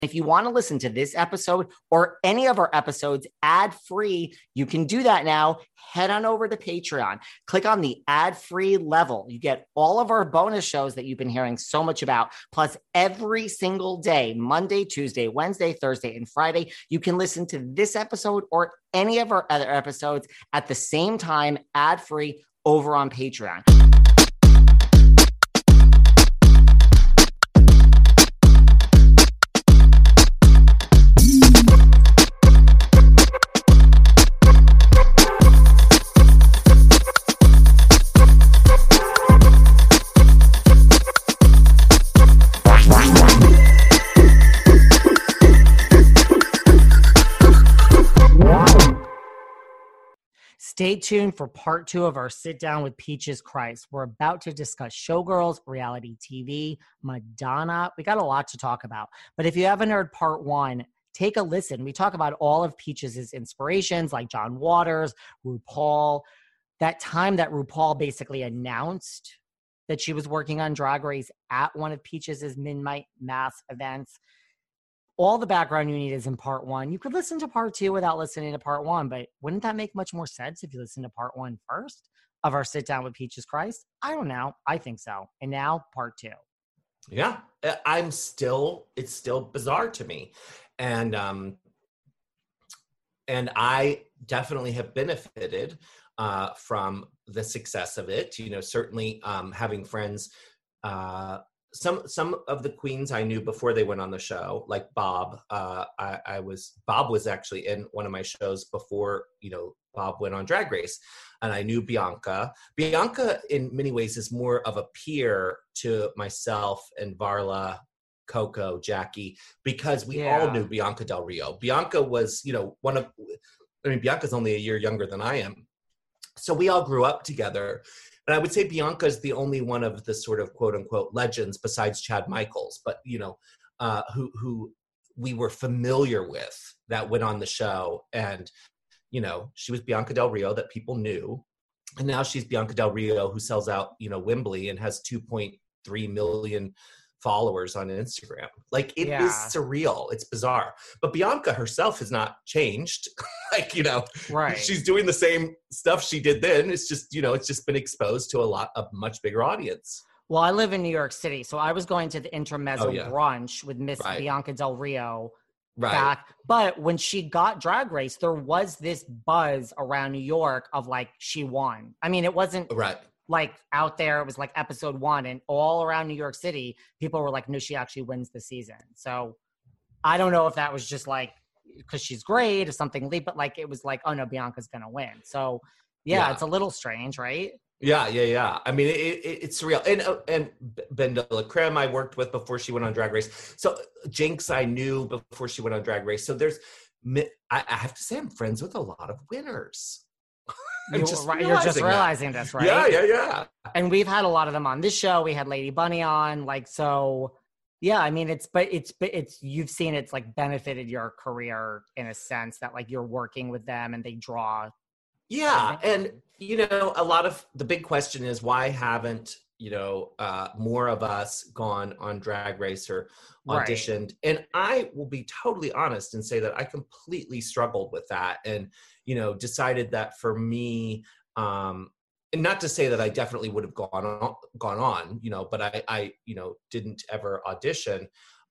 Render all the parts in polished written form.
If you want to listen to this episode or any of our episodes ad-free, you can do that now. Head on over to Patreon. Click on the ad-free level. You get all of our bonus shows that you've been hearing so much about. Plus, every single day, Monday, Tuesday, Wednesday, Thursday, and Friday, you can listen to this episode or any of our other episodes at the same time, ad-free, over on Patreon. Stay tuned for part 2 of our Sit Down with Peaches Christ. We're about to discuss Showgirls, reality TV, Madonna. We got a lot to talk about. But if you haven't heard part 1, take a listen. We talk about all of Peaches' inspirations, like John Waters, RuPaul. That time that RuPaul basically announced that she was working on Drag Race at one of Peaches' Midnight Mass events. All the background you need is in part 1. You could listen to part 2 without listening to part 1, but wouldn't that make much more sense if you listen to part 1 first of our Sit Down with Peaches Christ? I don't know. I think so. And now part 2. Yeah, it's still bizarre to me. And I definitely have benefited from the success of it. You know, certainly having friends, some of the queens I knew before they went on the show, like Bob. Bob was actually in one of my shows before, you know, Bob went on Drag Race, and I knew Bianca. Bianca, in many ways, is more of a peer to myself and Varla, Coco, Jackie, because we all knew Bianca Del Rio. Bianca was, you know, Bianca's only a year younger than I am, so we all grew up together. And I would say Bianca is the only one of the sort of quote unquote legends besides Chad Michaels, but you know, who we were familiar with that went on the show. And, you know, she was Bianca Del Rio that people knew. And now she's Bianca Del Rio who sells out, you know, Wembley and has 2.3 million followers on Instagram. Like, it is surreal. It's bizarre. But Bianca herself has not changed. Like, you know, right. She's doing the same stuff she did then. It's just, you know, it's just been exposed to a much bigger audience. Well, I live in New York City, so I was going to the Intermezzo brunch with Miss Bianca Del Rio back. But when she got Drag Race, there was this buzz around New York of like, she won. I mean, it wasn't like out there. It was like episode 1, and all around New York City, people were like, no, she actually wins the season. So I don't know if that was just like, because she's great or something, but like, it was like, oh no, Bianca's going to win. So it's a little strange, right? Yeah. I mean, it's surreal. And Ben de la Creme I worked with before she went on Drag Race. So Jinx I knew before she went on Drag Race. So I have to say I'm friends with a lot of winners. You're just realizing this, right? Yeah. And we've had a lot of them on this show. We had Lady Bunny on, like, so yeah, I mean, it's you've seen it's like benefited your career in a sense that like you're working with them and they draw. Yeah. And, you know, a lot of the big question is why haven't, you know, more of us gone on Drag Race or auditioned? And I will be totally honest and say that I completely struggled with that and, you know, decided that for me, and not to say that I definitely would have gone on, you know, but I you know, didn't ever audition.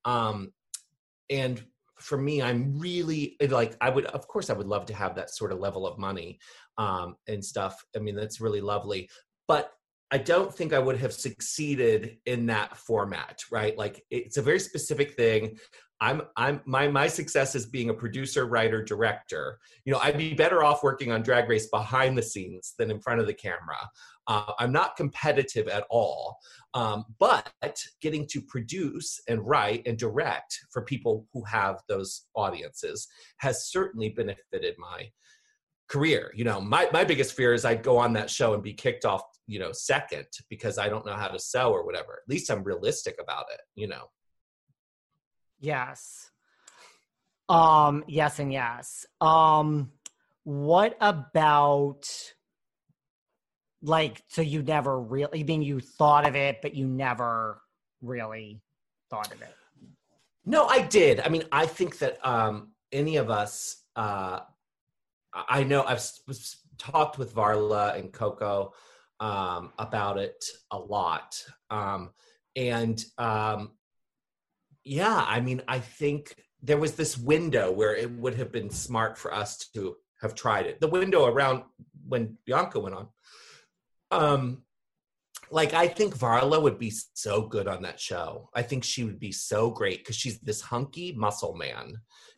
And for me, I'm really like, of course I would love to have that sort of level of money and stuff. I mean, that's really lovely, but I don't think I would have succeeded in that format, right? Like, it's a very specific thing. My success is being a producer, writer, director. You know, I'd be better off working on Drag Race behind the scenes than in front of the camera. I'm not competitive at all, but getting to produce and write and direct for people who have those audiences has certainly benefited my career. You know, my biggest fear is I'd go on that show and be kicked off, you know, second because I don't know how to sew or whatever. At least I'm realistic about it, you know. Yes. Yes and yes. What about, like, so you never really, I mean, you thought of it, but you never really thought of it? No, I did. I mean, I think that any of us, I know talked with Varla and Coco about it a lot. And yeah, I mean, I think there was this window where it would have been smart for us to have tried it. The window around when Bianca went on. Like, I think Varla would be so good on that show. I think she would be so great because she's this hunky muscle man,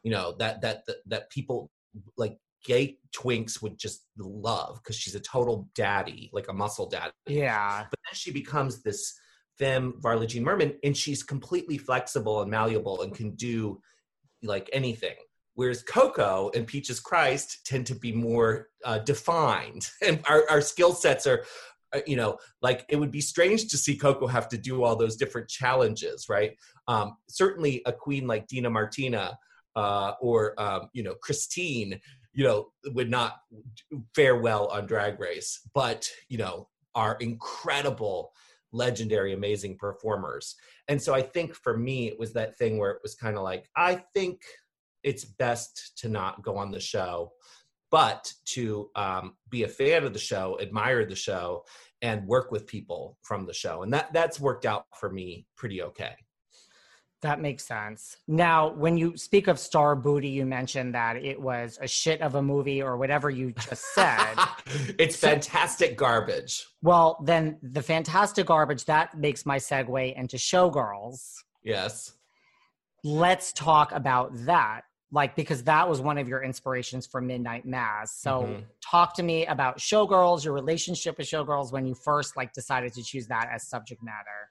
that people like gay twinks would just love because she's a total daddy, like a muscle daddy. Yeah. But then she becomes this femme Varla Jean Merman, and she's completely flexible and malleable and can do like anything. Whereas Coco and Peaches Christ tend to be more defined, and our skill sets are, like it would be strange to see Coco have to do all those different challenges, right? Certainly a queen like Dina Martina or Christine, would not fare well on Drag Race, but, are incredible, legendary, amazing performers. And so I think for me, it was that thing where it was kind of like, I think it's best to not go on the show, but to be a fan of the show, admire the show, and work with people from the show. And that's worked out for me pretty okay. That makes sense. Now, when you speak of Star Booty, you mentioned that it was a shit of a movie or whatever you just said. It's fantastic garbage. Well, then the fantastic garbage, that makes my segue into Showgirls. Yes. Let's talk about that. Like, because that was one of your inspirations for Midnight Mass. So talk to me about Showgirls, your relationship with Showgirls when you first decided to choose that as subject matter.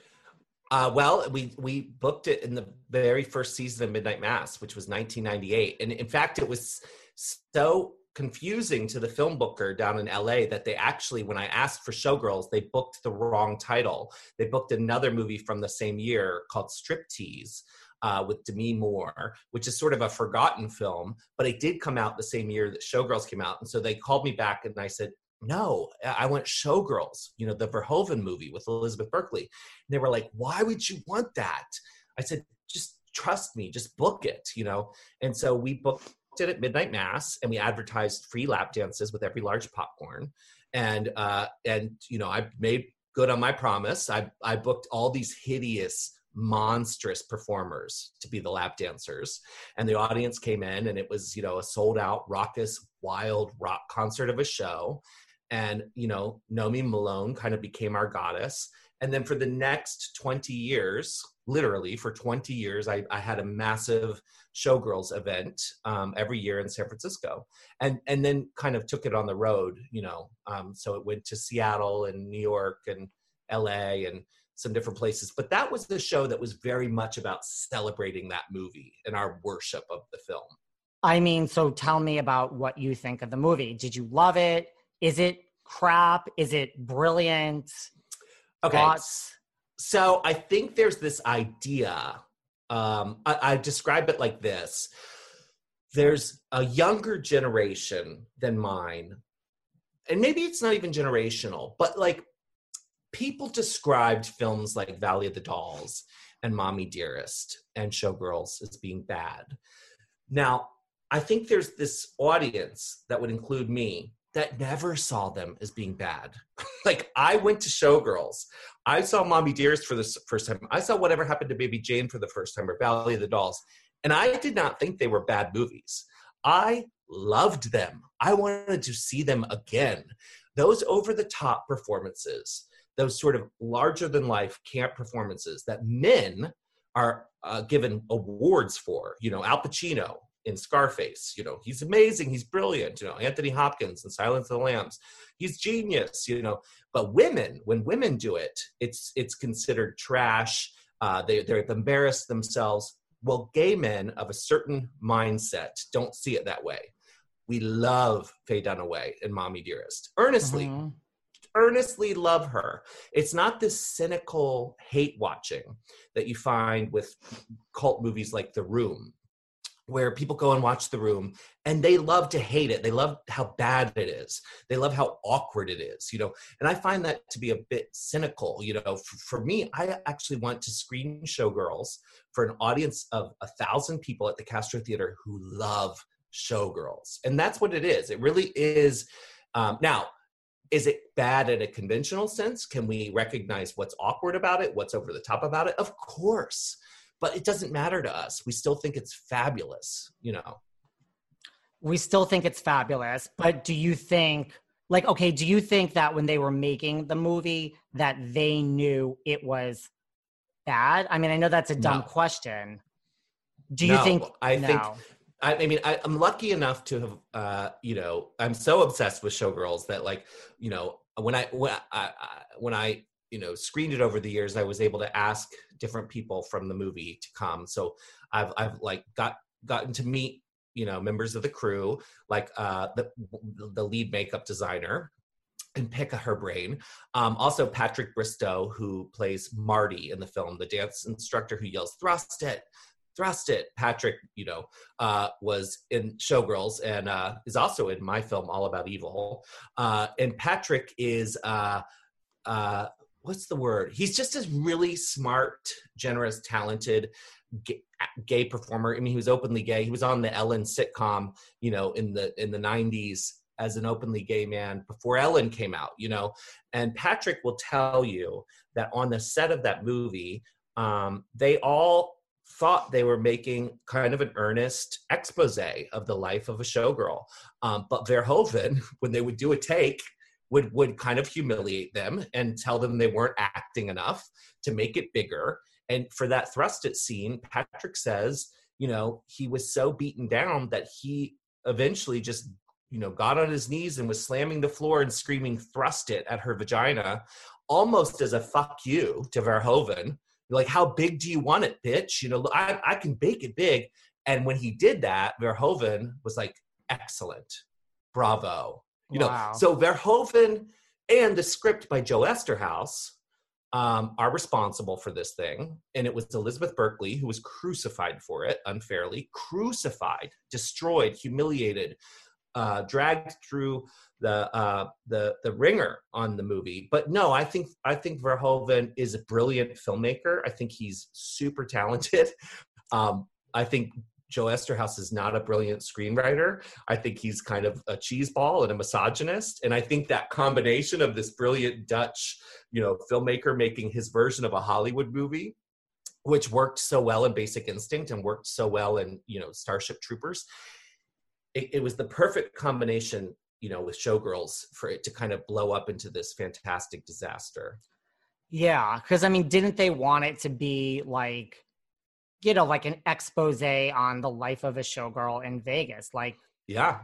Well, we booked it in the very first season of Midnight Mass, which was 1998. And in fact, it was so confusing to the film booker down in LA that they actually, when I asked for Showgirls, they booked the wrong title. They booked another movie from the same year called Striptease with Demi Moore, which is sort of a forgotten film, but it did come out the same year that Showgirls came out. And so they called me back and I said, no, I want Showgirls, the Verhoeven movie with Elizabeth Berkley. And they were like, why would you want that? I said, just trust me, just book it, And so we booked it at Midnight Mass, and we advertised free lap dances with every large popcorn. And I made good on my promise. I booked all these hideous, monstrous performers to be the lap dancers, and the audience came in, and it was a sold out raucous, wild rock concert of a show. And Nomi Malone kind of became our goddess. And then for the next 20 years, literally for 20 years, I had a massive Showgirls event every year in San Francisco, and then kind of took it on the road. So it went to Seattle and New York and LA and some different places. But that was the show that was very much about celebrating that movie and our worship of the film. I mean, so tell me about what you think of the movie. Did you love it? Is it crap? Is it brilliant? Okay. Thoughts? So I think there's this idea. I describe it like this. There's a younger generation than mine, and maybe it's not even generational, but people described films like Valley of the Dolls and Mommy Dearest and Showgirls as being bad. Now, I think there's this audience that would include me that never saw them as being bad. I went to Showgirls. I saw Mommy Dearest for the first time. I saw Whatever Happened to Baby Jane for the first time, or Valley of the Dolls. And I did not think they were bad movies. I loved them. I wanted to see them again. Those over-the-top performances, those sort of larger-than-life camp performances that men are given awards for, Al Pacino in Scarface, he's amazing, he's brilliant, Anthony Hopkins in Silence of the Lambs, he's genius, but women, when women do it, it's considered trash, they've embarrassed themselves. Well, gay men of a certain mindset don't see it that way. We love Faye Dunaway and Mommy Dearest, earnestly love her. It's not this cynical hate watching that you find with cult movies like The Room. where people go and watch The Room and they love to hate it. They love how bad it is. They love how awkward it is, you know. And I find that to be a bit cynical, you know. For me, I actually want to screen Showgirls for an audience of 1,000 people at the Castro Theater who love Showgirls. And that's what it is. It really is. Now, is it bad in a conventional sense? Can we recognize what's awkward about it, what's over the top about it? Of course. But it doesn't matter to us. We still think it's fabulous, you know. We still think it's fabulous, but do you think, like, okay, do you think that when they were making the movie that they knew it was bad? I mean, I know that's a dumb question. Do you think? I mean, I'm lucky enough to have, you know, I'm so obsessed with Showgirls that, like, you know, when I you know, screened it over the years, I was able to ask different people from the movie to come. So I've like gotten to meet, you know, members of the crew, like the lead makeup designer, and pick her brain. Also Patrick Bristow, who plays Marty in the film, the dance instructor who yells, "Thrust it, thrust it." Patrick, you know, was in Showgirls and is also in my film, All About Evil. And Patrick is, what's the word? He's just a really smart, generous, talented gay performer. I mean, he was openly gay. He was on the Ellen sitcom, you know, in the 90s as an openly gay man before Ellen came out, you know. And Patrick will tell you that on the set of that movie, they all thought they were making kind of an earnest expose of the life of a showgirl. But Verhoeven, when they would do a take, would kind of humiliate them and tell them they weren't acting enough to make it bigger. And for that thrust it scene, Patrick says, you know, he was so beaten down that he eventually just, you know, got on his knees and was slamming the floor and screaming "thrust it" at her vagina, almost as a fuck you to Verhoeven. Like, how big do you want it, bitch? You know, I can bake it big. And when he did that, Verhoeven was like, excellent, bravo. You know, so Verhoeven and the script by Joe Esterhaus are responsible for this thing. And it was Elizabeth Berkley who was crucified for it, unfairly, crucified, destroyed, humiliated, dragged through the ringer on the movie. But no, I think Verhoeven is a brilliant filmmaker. I think he's super talented. I think Joe Esterhaus is not a brilliant screenwriter. I think he's kind of a cheeseball and a misogynist. And I think that combination of this brilliant Dutch, you know, filmmaker making his version of a Hollywood movie, which worked so well in Basic Instinct and worked so well in, you know, Starship Troopers. It was the perfect combination, you know, with Showgirls for it to kind of blow up into this fantastic disaster. Yeah, because I mean, didn't they want it to be like, you know, like an expose on the life of a showgirl in Vegas? Like, yeah,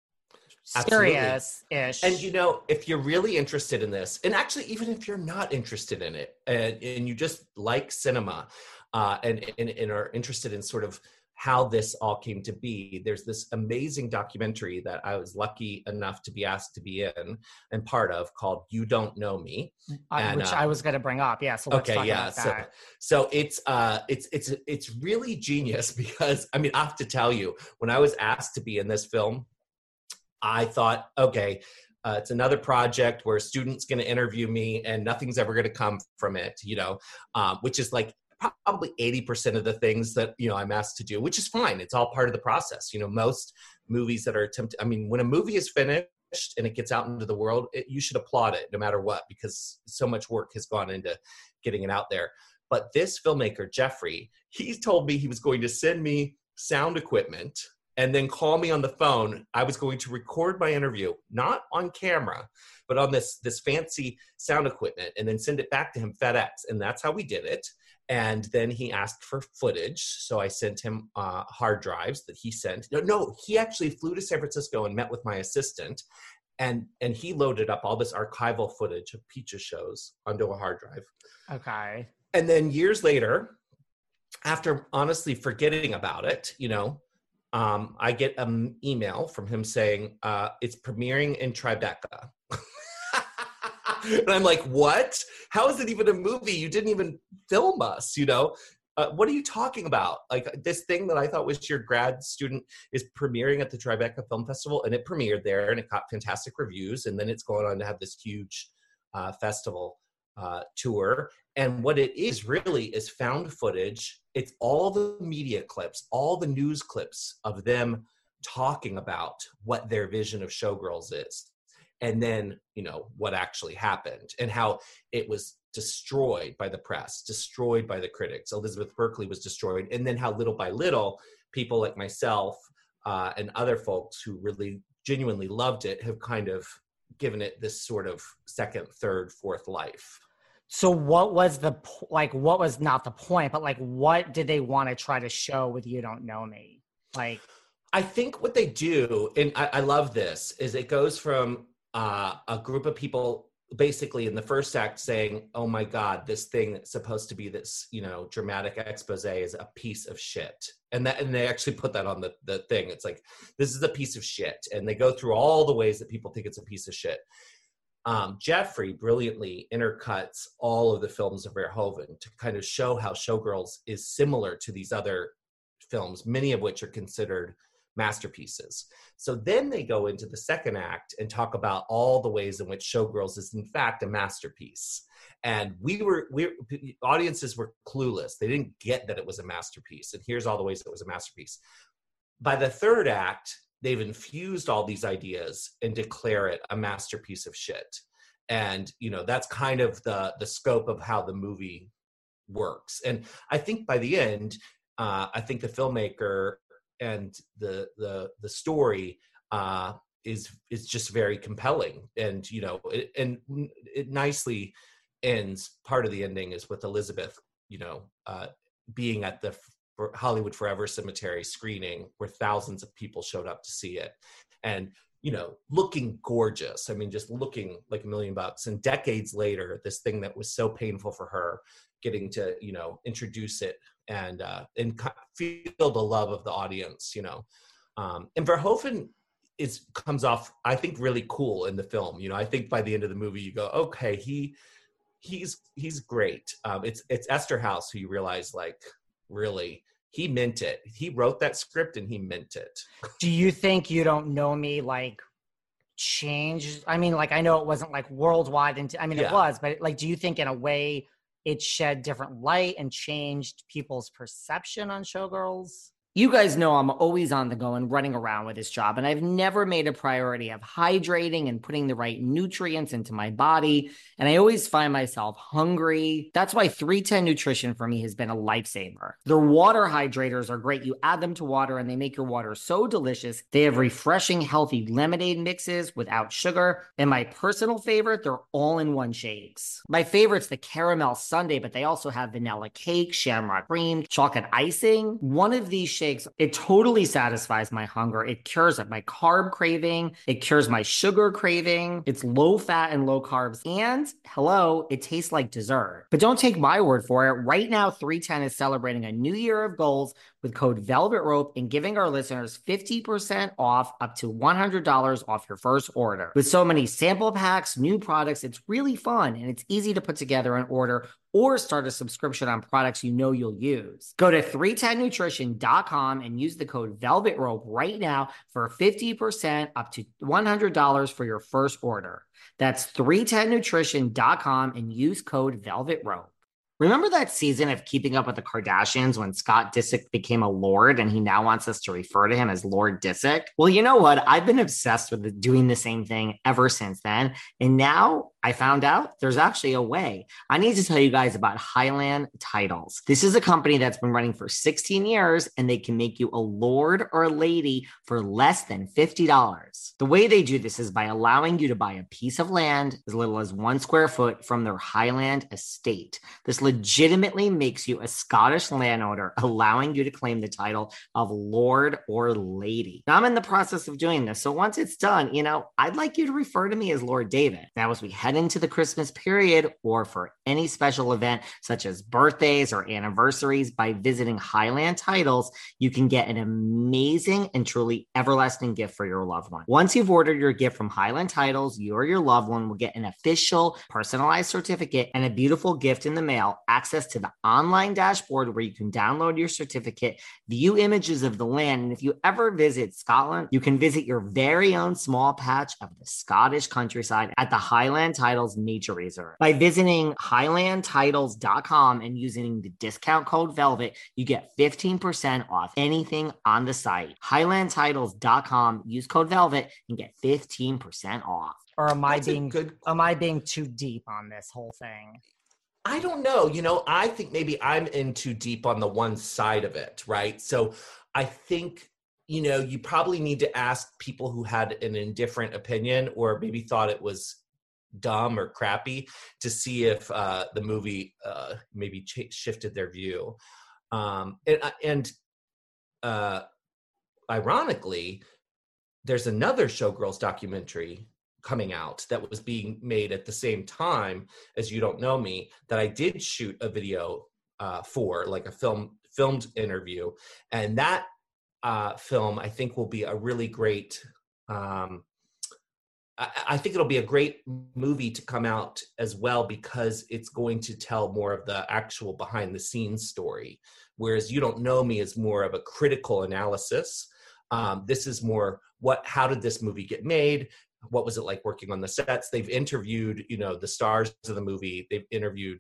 serious-ish. And, you know, if you're really interested in this, and actually, even if you're not interested in it, and you just like cinema, and are interested in sort of how this all came to be, there's this amazing documentary that I was lucky enough to be asked to be in and part of called "You Don't Know Me," which I was going to bring up. Yeah, so let's talk about that. So it's really genius because, I mean, I have to tell you, when I was asked to be in this film, I thought, okay, it's another project where a student's going to interview me and nothing's ever going to come from it, you know, which is like probably 80% of the things that, you know, I'm asked to do, which is fine. It's all part of the process. You know, most movies that are attempted, I mean, when a movie is finished and it gets out into the world, you should applaud it no matter what, because so much work has gone into getting it out there. But this filmmaker, Jeffrey, he told me he was going to send me sound equipment and then call me on the phone. I was going to record my interview, not on camera, but on this fancy sound equipment, and then send it back to him FedEx. And that's how we did it. And then he asked for footage. So I sent him hard drives that he sent. No, he actually flew to San Francisco and met with my assistant. And he loaded up all this archival footage of Peaches shows onto a hard drive. Okay. And then years later, after honestly forgetting about it, you know, I get an email from him saying, it's premiering in Tribeca. And I'm like, what? How is it even a movie? You didn't even film us, you know? what are you talking about? Like, this thing that I thought was your grad student is premiering at the Tribeca Film Festival, and it premiered there and it got fantastic reviews. And then it's going on to have this huge festival tour. And what it is really is found footage. It's all the media clips, all the news clips of them talking about what their vision of Showgirls is. And then, you know, what actually happened and how it was destroyed by the press, destroyed by the critics. Elizabeth Berkley was destroyed. And then how little by little, people like myself and other folks who really genuinely loved it have kind of given it this sort of second, third, fourth life. So what was what was not the point, but like, what did they want to try to show with You Don't Know Me? Like, I think what they do, and I love this, is it goes from a group of people basically in the first act saying, oh my God, this thing that's supposed to be this, you know, dramatic expose is a piece of shit. And they actually put that on the thing. It's like, this is a piece of shit. And they go through all the ways that people think it's a piece of shit. Jeffrey brilliantly intercuts all of the films of Verhoeven to kind of show how Showgirls is similar to these other films, many of which are considered masterpieces. So then they go into the second act and talk about all the ways in which Showgirls is in fact a masterpiece. And audiences were clueless. They didn't get that it was a masterpiece. And here's all the ways it was a masterpiece. By the third act, they've infused all these ideas and declare it a masterpiece of shit. And, you know, that's kind of the scope of how the movie works. And I think by the end, I think the filmmaker and the story is just very compelling. And, you know, it nicely ends. Part of the ending is with Elizabeth, you know, being at the Hollywood Forever Cemetery screening where thousands of people showed up to see it. And, you know, looking gorgeous. I mean, just looking like $1 million. And decades later, this thing that was so painful for her, getting to, you know, introduce it and feel the love of the audience, you know. And Verhoeven comes off, I think, really cool in the film. You know, I think by the end of the movie, you go, okay, he's great. It's Eszterhas who you realize, like, really, he meant it. He wrote that script and he meant it. Do you think You Don't Know Me, like, changed? I mean, like, I know it wasn't like worldwide. It was, but like, do you think in a way it shed different light and changed people's perception on Showgirls? You guys know I'm always on the go and running around with this job, and I've never made a priority of hydrating and putting the right nutrients into my body, and I always find myself hungry. That's why 310 Nutrition for me has been a lifesaver. Their water hydrators are great. You add them to water, and they make your water so delicious. They have refreshing, healthy lemonade mixes without sugar, and my personal favorite, they're all-in-one shakes. My favorite's the caramel sundae, but they also have vanilla cake, shamrock cream, chocolate icing. One of these shakes, it totally satisfies my hunger. It cures my carb craving. It cures my sugar craving. It's low fat and low carbs. And hello, it tastes like dessert. But don't take my word for it. Right now, 310 is celebrating a new year of goals with code Velvet Rope and giving our listeners 50% off, up to $100 off your first order. With so many sample packs, new products, it's really fun and it's easy to put together an order or start a subscription on products you know you'll use. Go to 310nutrition.com and use the code Velvet Rope right now for 50% up to $100 for your first order. That's 310nutrition.com and use code Velvet Rope. Remember that season of Keeping Up with the Kardashians when Scott Disick became a lord and he now wants us to refer to him as Lord Disick? Well, you know what? I've been obsessed with doing the same thing ever since then. And now I found out there's actually a way. I need to tell you guys about Highland Titles. This is a company that's been running for 16 years and they can make you a lord or a lady for less than $50. The way they do this is by allowing you to buy a piece of land as little as 1 square foot from their Highland estate. This legitimately makes you a Scottish landowner, allowing you to claim the title of Lord or Lady. Now, I'm in the process of doing this, so once it's done, I'd like you to refer to me as Lord David. Now, as we head into the Christmas period or for any special event such as birthdays or anniversaries, by visiting Highland Titles, you can get an amazing and truly everlasting gift for your loved one. Once you've ordered your gift from Highland Titles, you or your loved one will get an official personalized certificate and a beautiful gift in the mail access to the online dashboard where you can download your certificate, view images of the land, and if you ever visit Scotland, you can visit your very own small patch of the Scottish countryside at the Highland Titles Nature Reserve. By visiting highlandtitles.com and using the discount code VELVET, you get 15% off anything on the site. highlandtitles.com, use code VELVET and get 15% off. Or am I being too deep on this whole thing? I don't know. I think maybe I'm in too deep on the one side of it, right? So I think, you probably need to ask people who had an indifferent opinion or maybe thought it was dumb or crappy to see if the movie maybe shifted their view. And ironically, there's another Showgirls documentary coming out that was being made at the same time as You Don't Know Me that I did shoot a video for, like a filmed interview. And that film, I think, will be a really great, I think it'll be a great movie to come out as well, because it's going to tell more of the actual behind the scenes story. Whereas You Don't Know Me is more of a critical analysis. This is more how did this movie get made? What was it like working on the sets? They've interviewed, the stars of the movie. They've interviewed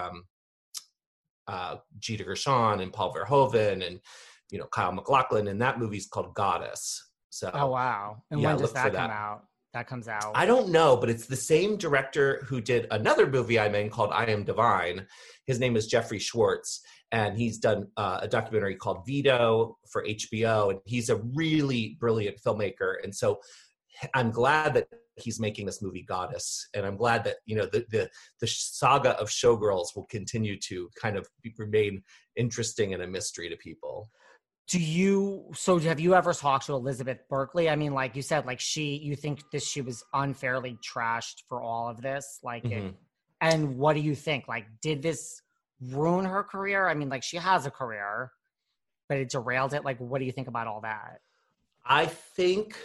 Gita Gershon and Paul Verhoeven and, Kyle MacLachlan. And that movie's called Goddess. So, oh, wow. And when does that come out? That comes out? I don't know, but it's the same director who did another movie I'm in called I Am Divine. His name is Jeffrey Schwartz, and he's done a documentary called Vito for HBO, and he's a really brilliant filmmaker. And so I'm glad that he's making this movie Goddess, and I'm glad that the saga of Showgirls will continue to kind of remain interesting and a mystery to people. Have you ever talked to Elizabeth Berkley? I mean, like you said, like you think she was unfairly trashed for all of this, and what do you think? Like, did this ruin her career? I mean, like, she has a career, but it derailed it. Like, what do you think about all that? I think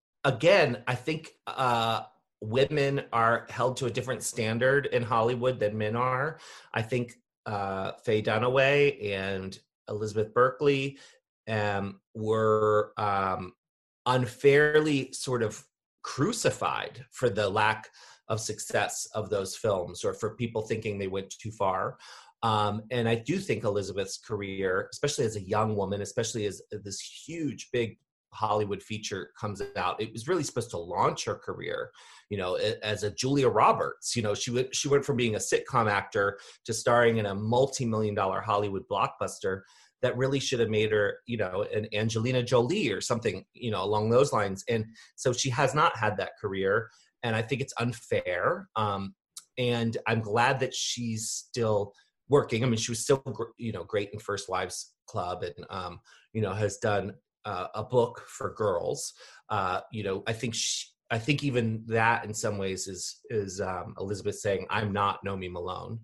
women are held to a different standard in Hollywood than men are. I think Faye Dunaway and Elizabeth Berkley were unfairly sort of crucified for the lack of success of those films, or for people thinking they went too far. And I do think Elizabeth's career, especially as a young woman, especially as this huge, big Hollywood feature comes out, it was really supposed to launch her career, as a Julia Roberts. She went from being a sitcom actor to starring in a multi-million-dollar Hollywood blockbuster that really should have made her, an Angelina Jolie or something, along those lines. And so she has not had that career, and I think it's unfair. And I'm glad that she's still working. I mean, she was still, great in First Wives Club, and, has done a book for girls. I think even that in some ways is Elizabeth saying, I'm not Nomi Malone.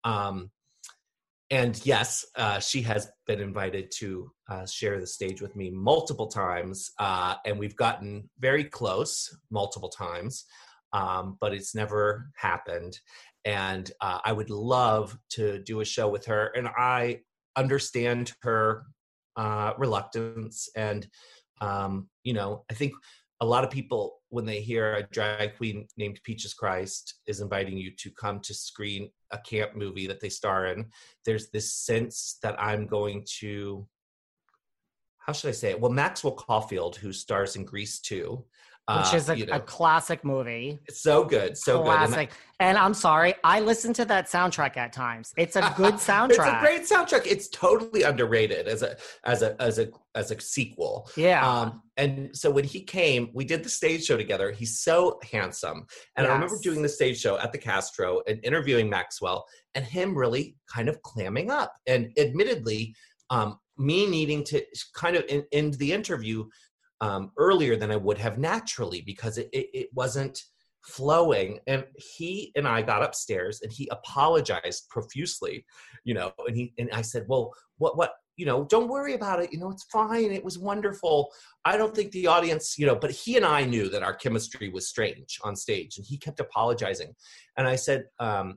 And yes, she has been invited to share the stage with me multiple times, and we've gotten very close multiple times, but it's never happened. And I would love to do a show with her, and I understand her reluctance. And, I think a lot of people, when they hear a drag queen named Peaches Christ is inviting you to come to screen a camp movie that they star in, there's this sense that I'm going to, how should I say it? Well, Maxwell Caulfield, who stars in Grease 2, which is a classic movie. It's so good, so classic. Good. And I'm sorry, I listen to that soundtrack at times. It's a good soundtrack. It's a great soundtrack. It's totally underrated as a sequel. Yeah. And so when he came, we did the stage show together. He's so handsome. And yes. I remember doing the stage show at the Castro and interviewing Maxwell, and him really kind of clamming up. And admittedly, me needing to kind of end the interview earlier than I would have naturally, because it wasn't flowing. And he and I got upstairs, and he apologized profusely, and I said, well, what, don't worry about it. It's fine. It was wonderful. I don't think the audience, but he and I knew that our chemistry was strange on stage, and he kept apologizing. And I said,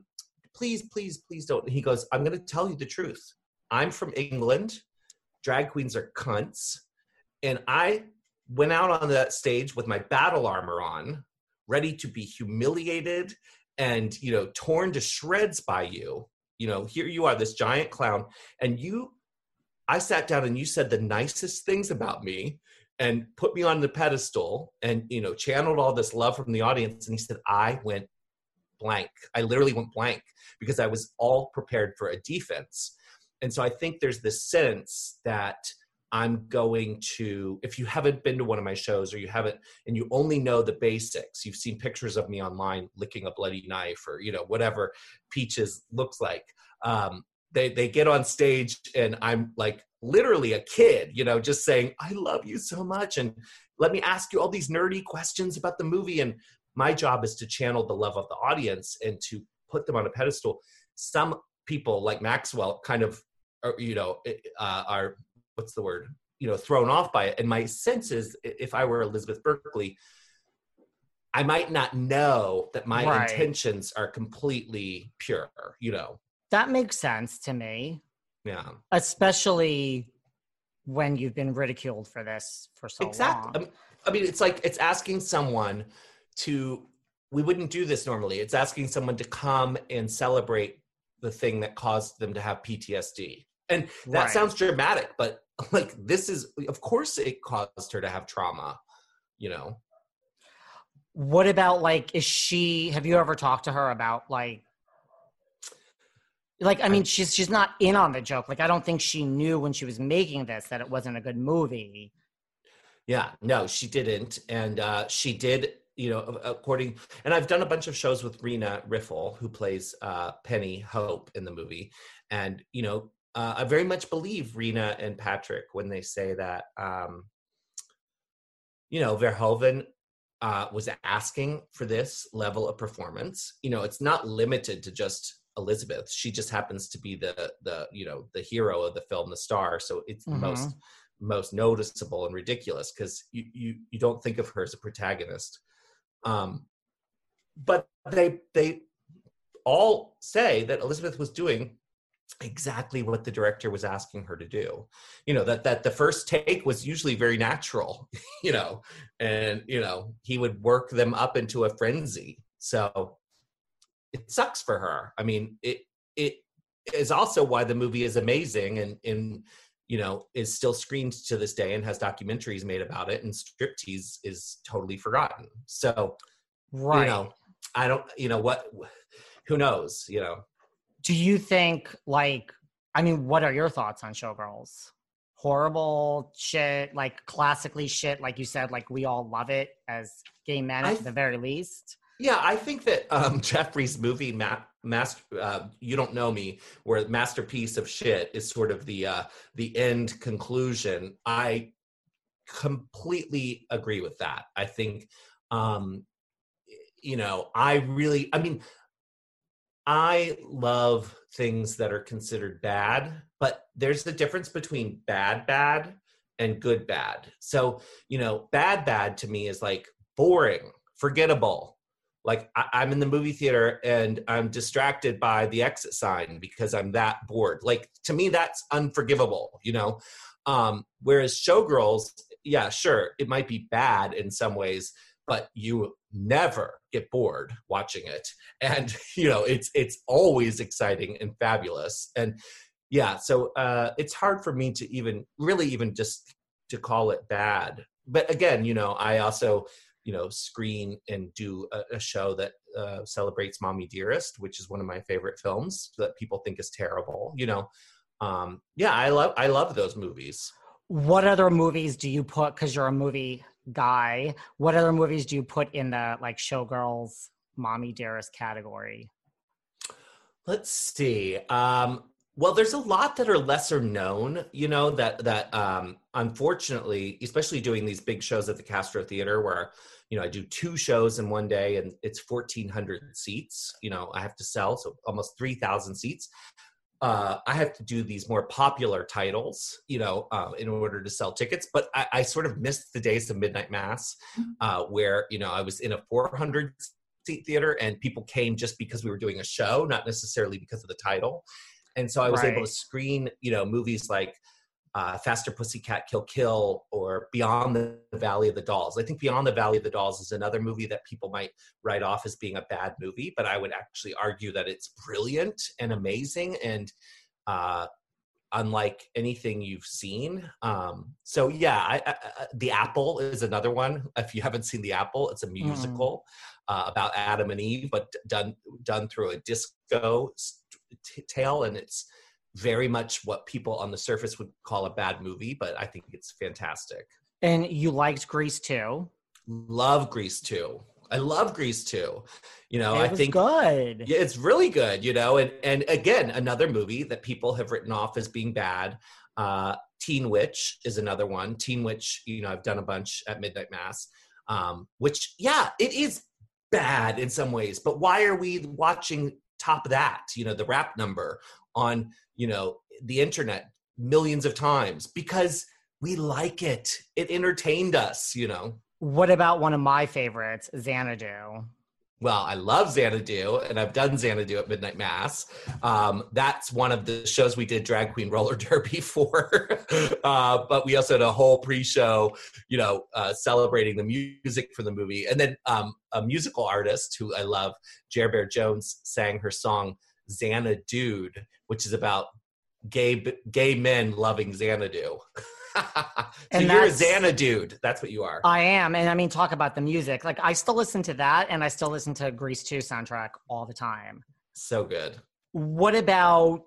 please, please, please don't. He goes, I'm going to tell you the truth. I'm from England. Drag queens are cunts. And I went out on that stage with my battle armor on, ready to be humiliated and, torn to shreds by you. Here you are, this giant clown. And I sat down and you said the nicest things about me and put me on the pedestal and, channeled all this love from the audience. And he said, I went blank. I literally went blank because I was all prepared for a defense. And so I think there's this sense that I'm going to, if you haven't been to one of my shows or you haven't, and you only know the basics, you've seen pictures of me online licking a bloody knife or, whatever Peaches looks like. They get on stage and I'm like literally a kid, just saying, I love you so much. And let me ask you all these nerdy questions about the movie. And my job is to channel the love of the audience and to put them on a pedestal. Some people like Maxwell kind of, are what's the word, thrown off by it. And my sense is if I were Elizabeth Berkley, I might not know that my intentions are completely pure, That makes sense to me. Yeah. Especially when you've been ridiculed for this for so long. I mean, it's like, it's asking someone we wouldn't do this normally. It's asking someone to come and celebrate the thing that caused them to have PTSD. And that sounds dramatic, but like, this is, of course it caused her to have trauma, What about have you ever talked to her about I mean, she's not in on the joke. I don't think she knew when she was making this that it wasn't a good movie. Yeah, no, she didn't. And she did, and I've done a bunch of shows with Rena Riffle, who plays Penny Hope in the movie. And, I very much believe Rena and Patrick when they say that, Verhoeven was asking for this level of performance. It's not limited to just Elizabeth. She just happens to be the hero of the film, the star. So it's the most noticeable and ridiculous because you don't think of her as a protagonist. But they all say that Elizabeth was doing exactly what the director was asking her to do. That the first take was usually very natural, and he would work them up into a frenzy. So it sucks for her. I mean, it is also why the movie is amazing and is still screened to this day and has documentaries made about it, and Striptease is totally forgotten. So, I don't, who knows, Do you think what are your thoughts on Showgirls? Horrible shit, classically shit, like you said, we all love it as gay men at the very least? Yeah, I think that Jeffrey's movie, You Don't Know Me, where Masterpiece of Shit is sort of the end conclusion. I completely agree with that. I think, I love things that are considered bad, but there's the difference between bad and good bad. So, bad to me is boring, forgettable. I'm in the movie theater and I'm distracted by the exit sign because I'm that bored. To me, that's unforgivable, whereas Showgirls, yeah, sure, it might be bad in some ways, but you never get bored watching it. And, it's always exciting and fabulous. And yeah, so it's hard for me to even just to call it bad. But again, I also, screen and do a show that celebrates Mommy Dearest, which is one of my favorite films that people think is terrible. I love those movies. What other movies do you put, because you're a movie guy, what other movies do you put in the Showgirls, Mommy Dearest category? Let's see. Well, there's a lot that are lesser known, that unfortunately, especially doing these big shows at the Castro Theater where, I do 2 shows in one day and it's 1,400 seats, I have to sell, so almost 3,000 seats. I have to do these more popular titles, in order to sell tickets. But I sort of missed the days of Midnight Mass, where, I was in a 400 seat theater, and people came just because we were doing a show, not necessarily because of the title. And so I was able to screen, movies like Faster Pussycat Kill Kill or Beyond the Valley of the Dolls. I think Beyond the Valley of the Dolls is another movie that people might write off as being a bad movie, but I would actually argue that it's brilliant and amazing and unlike anything you've seen. So yeah, The Apple is another one. If you haven't seen The Apple, it's a musical about Adam and Eve, but done through a disco tale, and it's very much what people on the surface would call a bad movie, but I think it's fantastic. And you liked Grease too? Love Grease too. I love Grease too. I think good. Yeah, it's really good, and again, another movie that people have written off as being bad. Teen Witch is another one. Teen Witch, I've done a bunch at Midnight Mass, which, yeah, it is bad in some ways, but why are we watching top of that, the rap number on, the internet millions of times? Because we like it. It entertained us, What about one of my favorites, Xanadu? Well, I love Xanadu, and I've done Xanadu at Midnight Mass. That's one of the shows we did Drag Queen Roller Derby for. But we also had a whole pre-show, celebrating the music for the movie. And then a musical artist who I love, Jer Bear Jones, sang her song Xanadude, which is about gay men loving Xanadu. So you're a Xanadude. That's what you are. I am. And I mean, talk about the music. Like, I still listen to that, and I still listen to Grease 2 soundtrack all the time. So good. What about,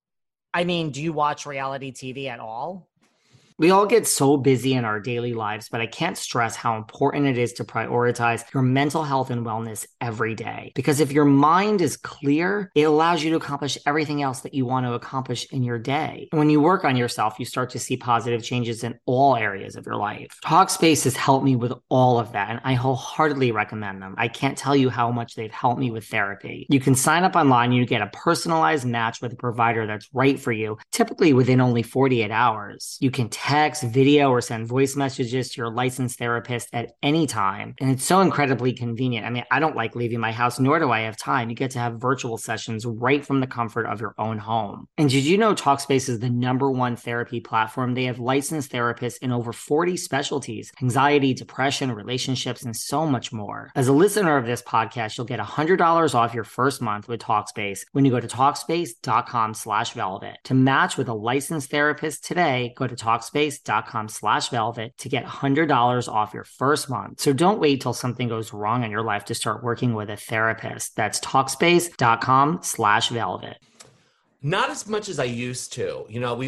do you watch reality TV at all? We all get so busy in our daily lives, but I can't stress how important it is to prioritize your mental health and wellness every day. Because if your mind is clear, it allows you to accomplish everything else that you want to accomplish in your day. And when you work on yourself, you start to see positive changes in all areas of your life. Talkspace has helped me with all of that, and I wholeheartedly recommend them. I can't tell you how much they've helped me with therapy. You can sign up online, you get a personalized match with a provider that's right for you, typically within only 48 hours. You can text, video, or send voice messages to your licensed therapist at any time. And it's so incredibly convenient. I don't like leaving my house, nor do I have time. You get to have virtual sessions right from the comfort of your own home. And did you know Talkspace is the #1 therapy platform? They have licensed therapists in over 40 specialties: anxiety, depression, relationships, and so much more. As a listener of this podcast, you'll get $100 off your first month with Talkspace when you go to Talkspace.com/velvet. To match with a licensed therapist today, go to Talkspace.com/velvet to get $100 off your first month. So don't wait till something goes wrong in your life to start working with a therapist. That's Talkspace.com/velvet. Not as much as I used to.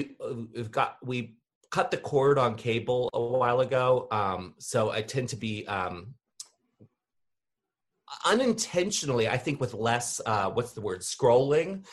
We cut the cord on cable a while ago. So I tend to be unintentionally, I think, with less scrolling.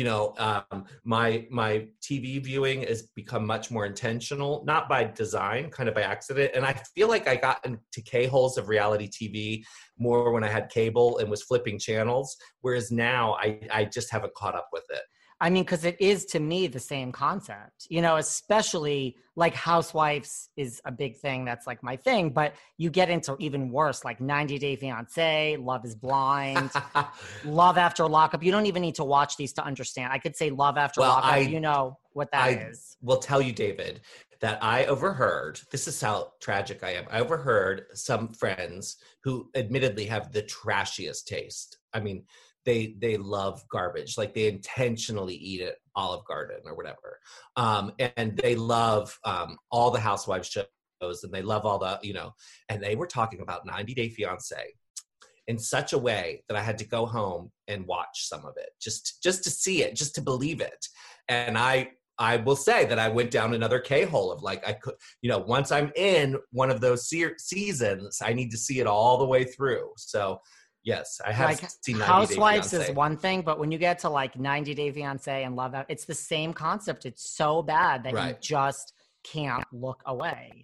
My TV viewing has become much more intentional, not by design, kind of by accident. And I feel like I got into K-holes of reality TV more when I had cable and was flipping channels, whereas now I just haven't caught up with it. Because it is, to me, the same concept, especially like Housewives is a big thing. That's like my thing, but you get into even worse, like 90 Day Fiance, Love is Blind, Love After Lockup. You don't even need to watch these to understand. I could say Love After Lockup. You know what that is. Will tell you, David, that I overheard, this is how tragic I am. I overheard some friends who admittedly have the trashiest taste. They love garbage, like they intentionally eat at Olive Garden or whatever. And they love all the Housewives shows, and they love all the, and they were talking about 90 Day Fiance in such a way that I had to go home and watch some of it just to see it, just to believe it. And I will say that I went down another K-hole of like, I could, once I'm in one of those seasons, I need to see it all the way through. So yes, I have seen 90 Housewives Day Fiancé. is one thing, but when you get to like 90 Day Fiancé and Love, it's the same concept. It's so bad that you just can't look away.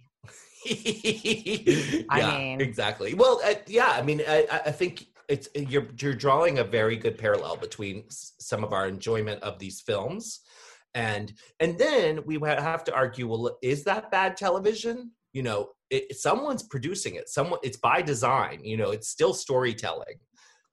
Exactly. Well, I think you're drawing a very good parallel between some of our enjoyment of these films, and then we have to argue, well, is that bad television? Someone's producing it. It's by design. It's still storytelling.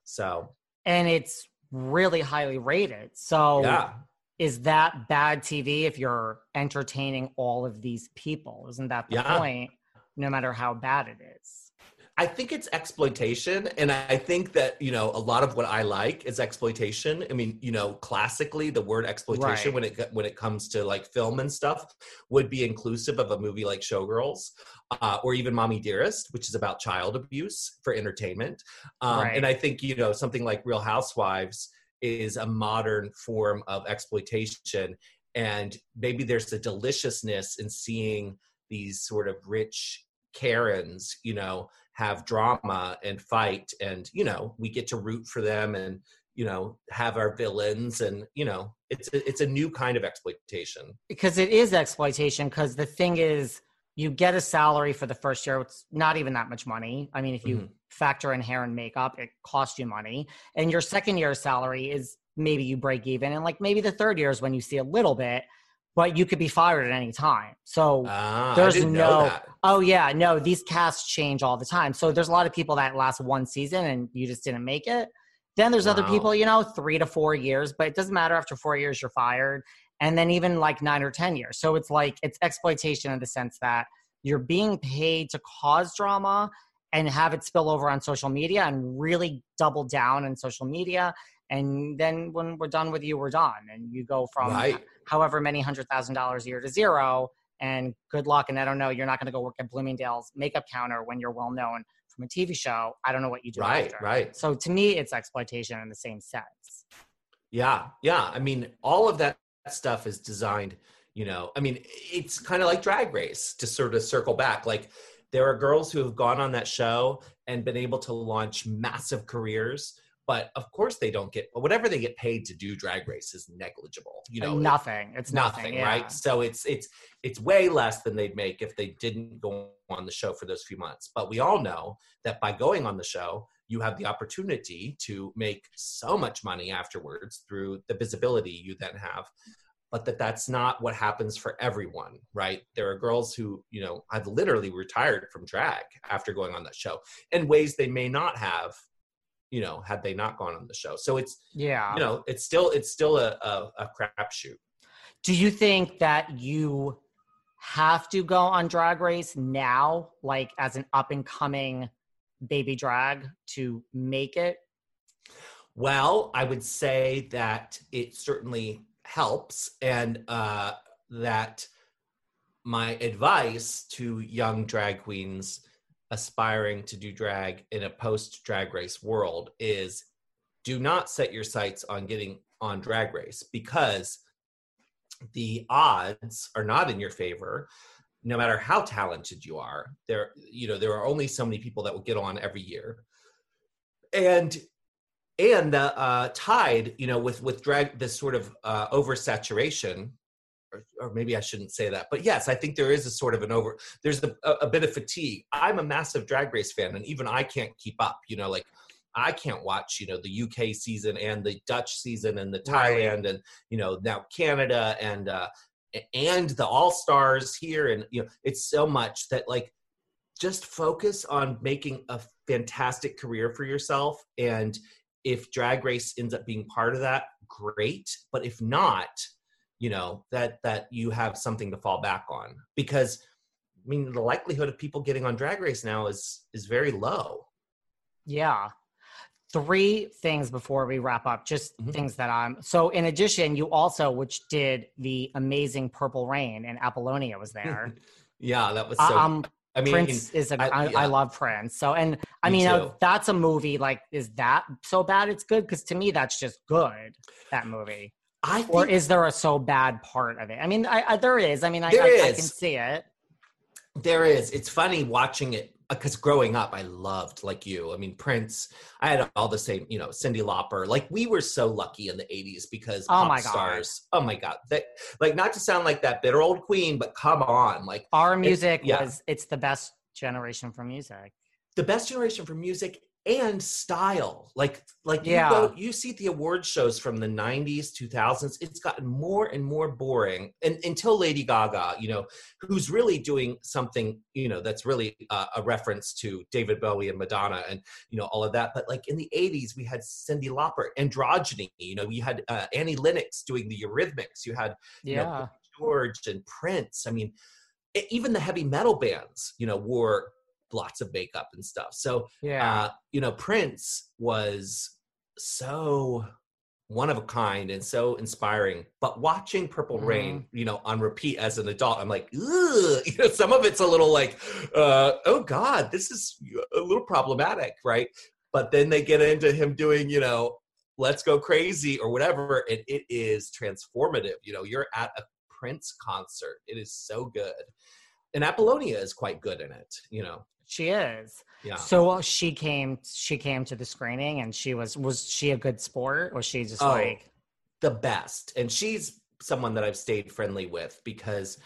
So, and it's really highly rated. So yeah. is that bad TV if you're entertaining all of these people? Isn't that the Yeah. point, no matter how bad it is? I think it's exploitation. And I think that, you know, a lot of what I like is exploitation. I mean, you know, classically the word exploitation Right. when it comes to like film and stuff would be inclusive of a movie like Showgirls, or even Mommy Dearest, which is about child abuse for entertainment. And Right. I think, you know, something like Real Housewives is a modern form of exploitation. And maybe there's a deliciousness in seeing these sort of rich Karens, you know, have drama and fight, and you know, we get to root for them, and you know, have our villains, and you know, it's a new kind of exploitation. Because it is exploitation, because the thing is, you get a salary for the first year. It's not even that much money. I mean, if you Mhm. factor in hair and makeup, it costs you money. And your second year salary is maybe you break even. And like maybe the third year is when you see a little bit, but you could be fired at any time. So I there's didn't know no, that. oh yeah, no, these casts change all the time. So there's a lot of people that last one season and you just didn't make it. Then there's other people, Wow. you know, 3 to 4 years, but it doesn't matter. After 4 years, you're fired. And then even like 9 or 10 years. So it's like, it's exploitation in the sense that you're being paid to cause drama and have it spill over on social media and really double down on social media. And then when we're done with you, we're done. And you go from Right. however many $100,000 a year to zero. And good luck. And I don't know, you're not going to go work at Bloomingdale's makeup counter when you're well known from a TV show. I don't know what you do Right. after. Right. So to me, it's exploitation in the same sense. Yeah. Yeah. I mean, all of that stuff is designed, you know, I mean, it's kind of like Drag Race, to sort of circle back. Like, there are girls who have gone on that show and been able to launch massive careers, but of course they don't get whatever they get paid to do Drag Race is negligible. You know, Nothing. It's nothing. nothing, right? Yeah. So it's way less than they'd make if they didn't go on the show for those few months. But we all know that by going on the show, you have the opportunity to make so much money afterwards through the visibility you then have. But that's not what happens for everyone, right? There are girls who, you know, have literally retired from drag after going on that show in ways they may not have, you know, had they not gone on the show. So it's, Yeah. you know, it's still a crapshoot. Do you think that you have to go on Drag Race now, like as an up and coming baby drag, to make it? Well, I would say that it certainly helps, and that my advice to young drag queens aspiring to do drag in a post Drag Race world is, do not set your sights on getting on Drag Race, because the odds are not in your favor. No matter how talented you are, there are only so many people that will get on every year. And the tide, you know, with drag, this sort of oversaturation, or maybe I shouldn't say that, but yes, I think there is a sort of there's a bit of fatigue. I'm a massive Drag Race fan, and even I can't keep up, you know, like I can't watch, you know, the UK season and the Dutch season and the Thailand and, you know, now Canada and the All-Stars here. And, you know, it's so much that, like, just focus on making a fantastic career for yourself. And if Drag Race ends up being part of that, great. But if not, you know, that you have something to fall back on, because I mean, the likelihood of people getting on Drag Race now is very low. Yeah. 3 things before we wrap up, just things that so in addition, you also, which did the amazing Purple Rain, and Apollonia was there. Yeah, that was so I mean, Prince is I love Prince. So, and I mean, that's a movie, like, is that so bad it's good? Because to me, that's just good, that movie. Or is there a so bad part of it? I mean, there is. I mean, I can see it. There is. It's funny watching it, because growing up, I loved, like you, I mean, Prince, I had all the same, you know, Cyndi Lauper. Like, we were so lucky in the 80s because pop stars, oh my God. Like, not to sound like that bitter old queen, but come on. Like, our music it's the best generation for music. The best generation for music. and style. Like Yeah. you see the award shows from the 90s, 2000s, it's gotten more and more boring, and until Lady Gaga, who's really doing something, that's really a reference to David Bowie and Madonna and, all of that. But like in the 80s, we had Cyndi Lauper, androgyny, you had Annie Lennox doing the Eurythmics, you had, Yeah. George and Prince. I mean, even the heavy metal bands, wore lots of makeup and stuff. So, Yeah. Prince was so one of a kind and so inspiring. But watching Purple Rain, on repeat as an adult, I'm like, ugh, some of it's a little like, oh God, this is a little problematic, right? But then they get into him doing, Let's Go Crazy or whatever, and it is transformative. You're at a Prince concert. It is so good. And Apollonia is quite good in it, She is. Yeah. So she came to the screening, and was she a good sport? Was she just like the best? And she's someone that I've stayed friendly with because,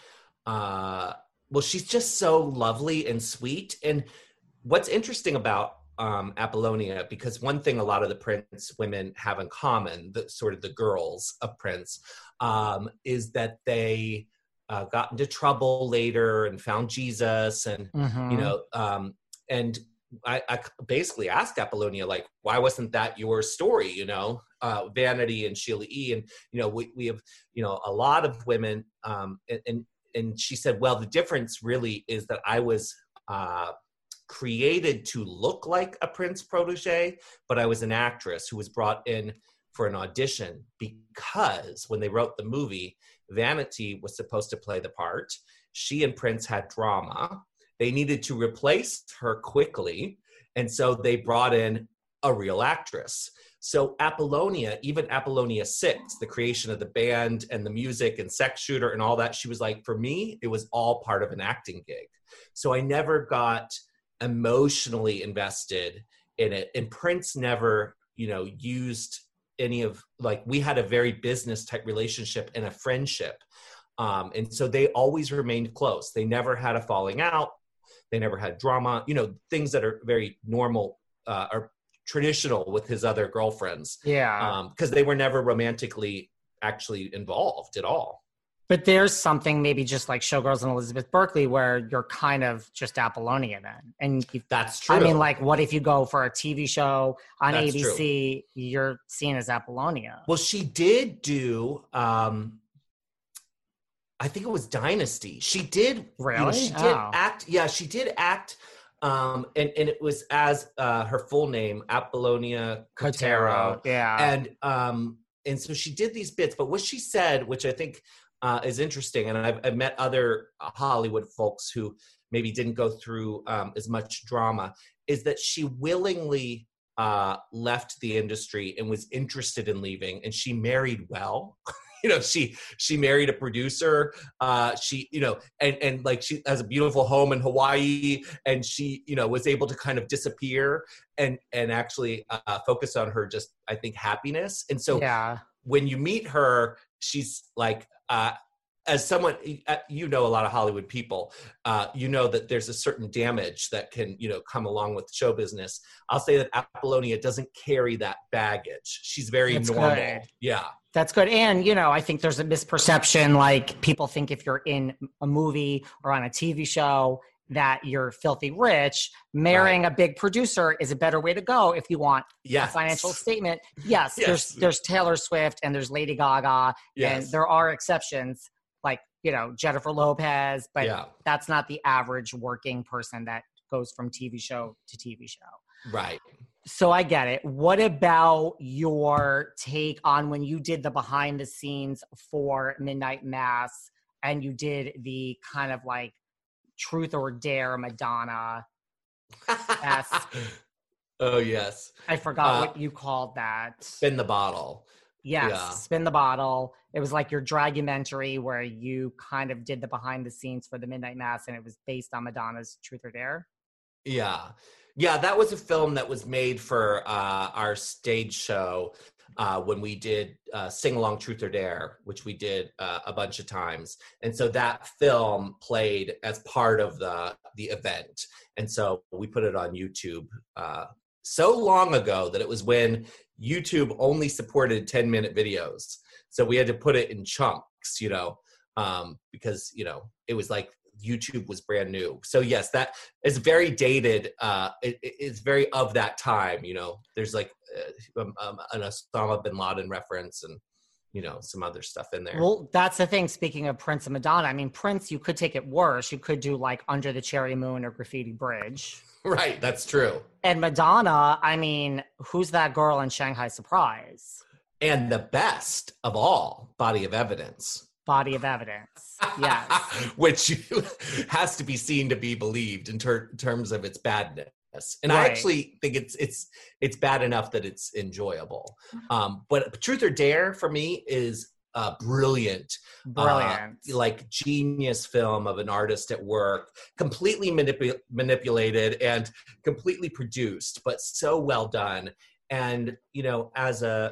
she's just so lovely and sweet. And what's interesting about Apollonia, because one thing a lot of the Prince women have in common, the sort of the girls of Prince, is that they got into trouble later and found Jesus, and and I basically asked Apollonia, like, why wasn't that your story? Vanity and Sheila E. And we have a lot of women, and she said, well, the difference really is that I was created to look like a Prince protege, but I was an actress who was brought in for an audition because when they wrote the movie, Vanity was supposed to play the part. She and Prince had drama. They needed to replace her quickly, and so they brought in a real actress. So Apollonia, even Apollonia 6, the creation of the band and the music and Sex Shooter and all that, she was like, for me, it was all part of an acting gig. So I never got emotionally invested in it. And Prince never, used any of, like, we had a very business type relationship and a friendship. And so they always remained close. They never had a falling out. They never had drama, things that are very normal or traditional with his other girlfriends. Yeah. Because they were never romantically actually involved at all. But there's something maybe just like Showgirls and Elizabeth Berkley where you're kind of just Apollonia then. And that's true. I mean, like, what if you go for a TV show on That's ABC, you're seen as Apollonia? Well, she did do, I think it was Dynasty. She did, really? She did act. Yeah, she did act. And it was as her full name, Apollonia Kotero. Yeah. And so she did these bits, but what she said, which I think is interesting, and I've met other Hollywood folks who maybe didn't go through as much drama, is that she willingly left the industry and was interested in leaving, and she married well. She married a producer. She, and like she has a beautiful home in Hawaii, and she, was able to kind of disappear and actually focus on her just, I think, happiness. And so when you meet her, she's like, as someone, a lot of Hollywood people, that there's a certain damage that can, come along with show business. I'll say that Apollonia doesn't carry that baggage. She's very normal. Good. Yeah. That's good. And, I think there's a misperception, like people think if you're in a movie or on a TV show that you're filthy rich. Marrying a big producer is a better way to go if you want a financial statement. Yes. There's Taylor Swift and there's Lady Gaga and there are exceptions like, Jennifer Lopez, but that's not the average working person that goes from TV show to TV show. Right. So I get it. What about your take on when you did the behind the scenes for Midnight Mass and you did the kind of like Truth or Dare Madonna? Oh, yes. I forgot what you called that. Spin the Bottle. Yes, Spin the Bottle. It was like your dragumentary where you kind of did the behind the scenes for the Midnight Mass and it was based on Madonna's Truth or Dare. Yeah. Yeah, that was a film that was made for our stage show when we did Sing Along Truth or Dare, which we did a bunch of times. And so that film played as part of the event. And so we put it on YouTube so long ago that it was when YouTube only supported 10-minute videos. So we had to put it in chunks, because, it was like YouTube was brand new. So yes, that is very dated. It's very of that time, there's like an Osama bin Laden reference and, some other stuff in there. Well, that's the thing. Speaking of Prince and Madonna, I mean, Prince, you could take it worse. You could do like Under the Cherry Moon or Graffiti Bridge. Right. That's true. And Madonna, I mean, who's that girl in Shanghai Surprise? And the best of all, Body of Evidence. Body of Evidence. Yes. Which has to be seen to be believed in terms of its badness. And Right. I actually think it's bad enough that it's enjoyable. But Truth or Dare for me is brilliant, like genius film of an artist at work, completely manipulated and completely produced, but so well done. And as a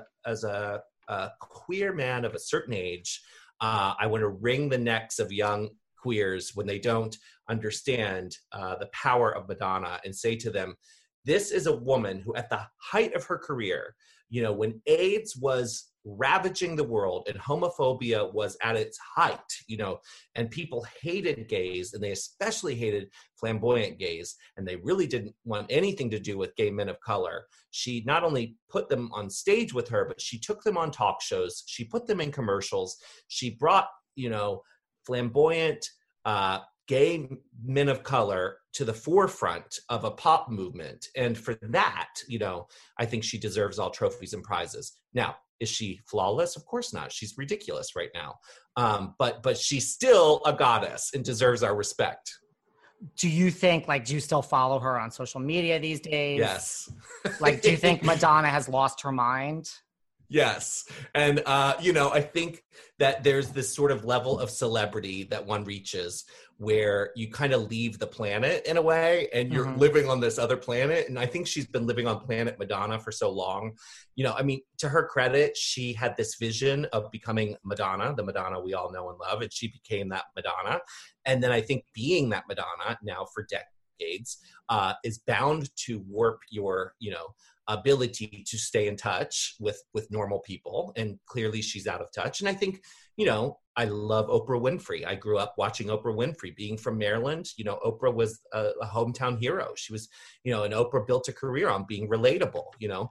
queer man of a certain age, I want to wring the necks of young queers when they don't understand the power of Madonna and say to them, this is a woman who at the height of her career, when AIDS was ravaging the world and homophobia was at its height, and people hated gays and they especially hated flamboyant gays and they really didn't want anything to do with gay men of color. She not only put them on stage with her, but she took them on talk shows. She put them in commercials. She brought, flamboyant gay men of color to the forefront of a pop movement. And for that, I think she deserves all trophies and prizes. Now, is she flawless? Of course not. She's ridiculous right now. But she's still a goddess and deserves our respect. Do you think, do you still follow her on social media these days? Yes. Do you think Madonna has lost her mind? Yes. And, I think that there's this sort of level of celebrity that one reaches where you kind of leave the planet in a way and you're living on this other planet. And I think she's been living on planet Madonna for so long. To her credit, she had this vision of becoming Madonna, the Madonna we all know and love, and she became that Madonna. And then I think being that Madonna now for decades is bound to warp your, ability to stay in touch with normal people. And clearly she's out of touch. And I think, I love Oprah Winfrey. I grew up watching Oprah Winfrey. Being from Maryland, Oprah was a hometown hero. She was, and Oprah built a career on being relatable,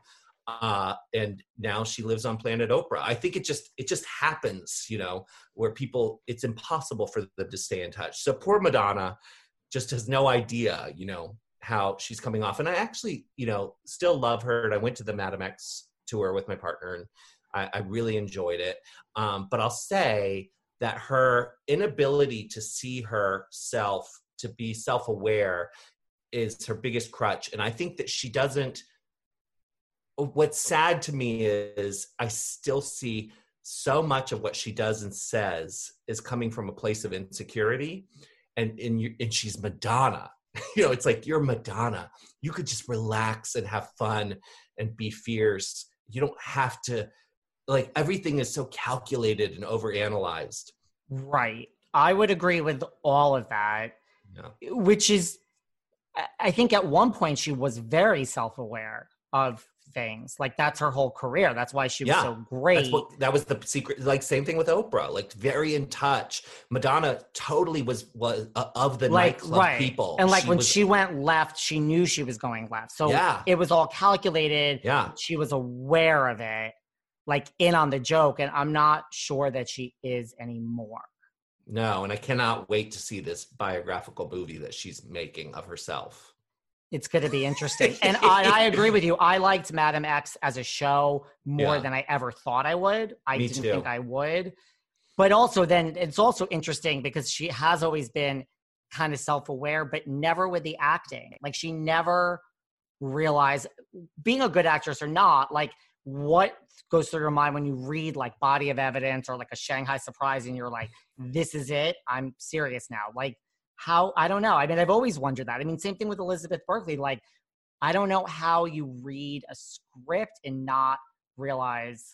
and now she lives on planet Oprah. I think it just happens, where people, it's impossible for them to stay in touch. So poor Madonna just has no idea, how she's coming off. And I actually, still love her. And I went to the Madam X tour with my partner and I really enjoyed it. But I'll say that her inability to see herself, to be self-aware, is her biggest crutch. And I think that she doesn't, what's sad to me is I still see so much of what she does and says is coming from a place of insecurity. And she's Madonna. It's like, you're Madonna. You could just relax and have fun and be fierce. You don't have to, everything is so calculated and overanalyzed. Right. I would agree with all of that, which is, I think at one point she was very self-aware of things. That's her whole career. That's why she was so great. That was the secret. Same thing with Oprah, very in touch. Madonna totally was of the nightclub people. And when she went left, she knew she was going left. So it was all calculated. Yeah. She was aware of it, in on the joke. And I'm not sure that she is anymore. No. And I cannot wait to see this biographical movie that she's making of herself. It's going to be interesting. And I agree with you. I liked Madam X as a show more than I ever thought I would. I didn't think I would. But also then it's also interesting because she has always been kind of self-aware, but never with the acting. She never realized, being a good actress or not, what goes through your mind when you read Body of Evidence or a Shanghai Surprise and you're like, this is it? I'm serious now. How, I don't know. I mean, I've always wondered that. I mean, same thing with Elizabeth Berkley. I don't know how you read a script and not realize,